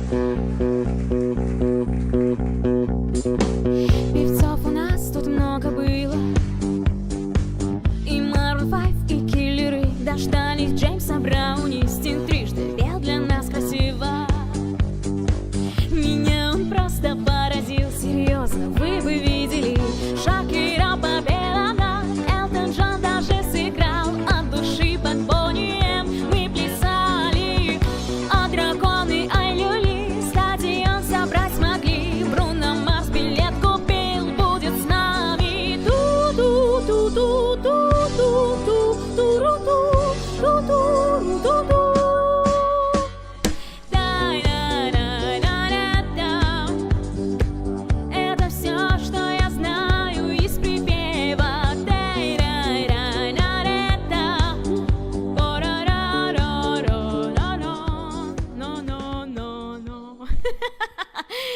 Певцов у нас тут много было, и Maroon 5, и Киллеры. Дождались Джеймса Брауни, Стинг трижды пел для нас красиво. Меня он просто поразил, серьезно, вы бы видели. Шакира попела нам, Элтон Джон даже сыграл от души под Бонни М. Мы плясали, а драконы, ай люли, стадион собрать смогли. Бруно Марс билет купил, будет с нами. Ту-ту-ту-ту-ту-ту-ту-ту-ту-ту-ту. Это все, что я знаю из припева. No, no, no, no.